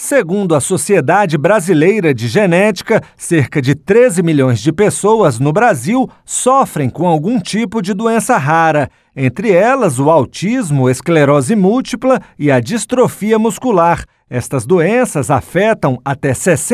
Segundo a Sociedade Brasileira de Genética, cerca de 13 milhões de pessoas no Brasil sofrem com algum tipo de doença rara, entre elas o autismo, esclerose múltipla e a distrofia muscular. Estas doenças afetam até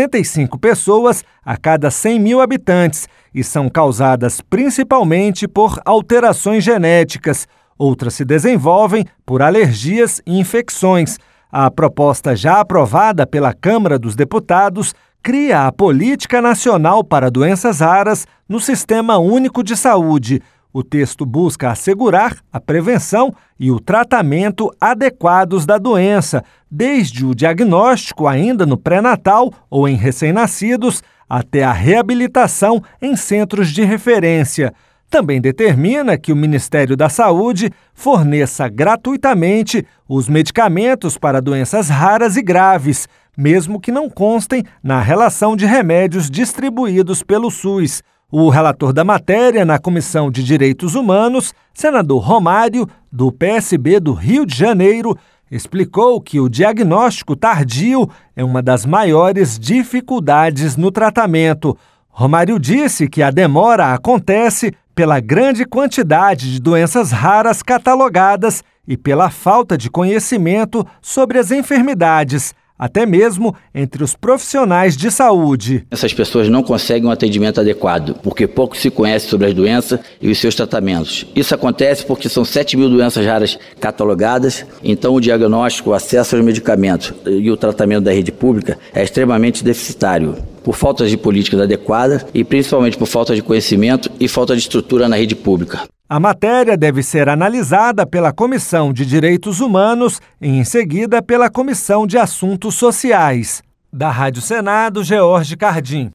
65 pessoas a cada 100 mil habitantes e são causadas principalmente por alterações genéticas. Outras se desenvolvem por alergias e infecções. A proposta já aprovada pela Câmara dos Deputados cria a Política Nacional para Doenças Raras no Sistema Único de Saúde. O texto busca assegurar a prevenção e o tratamento adequados da doença, desde o diagnóstico ainda no pré-natal ou em recém-nascidos, até a reabilitação em centros de referência. Também determina que o Ministério da Saúde forneça gratuitamente os medicamentos para doenças raras e graves, mesmo que não constem na relação de remédios distribuídos pelo SUS. O relator da matéria na Comissão de Direitos Humanos, senador Romário, do PSB do Rio de Janeiro, explicou que o diagnóstico tardio é uma das maiores dificuldades no tratamento. Romário disse que a demora acontece pela grande quantidade de doenças raras catalogadas e pela falta de conhecimento sobre as enfermidades, até mesmo entre os profissionais de saúde. Essas pessoas não conseguem um atendimento adequado, porque pouco se conhece sobre as doenças e os seus tratamentos. Isso acontece porque são 7 mil doenças raras catalogadas, então o diagnóstico, o acesso aos medicamentos e o tratamento da rede pública é extremamente deficitário, por falta de políticas adequadas e principalmente por falta de conhecimento e falta de estrutura na rede pública. A matéria deve ser analisada pela Comissão de Direitos Humanos e, em seguida, pela Comissão de Assuntos Sociais. Da Rádio Senado, George Cardim.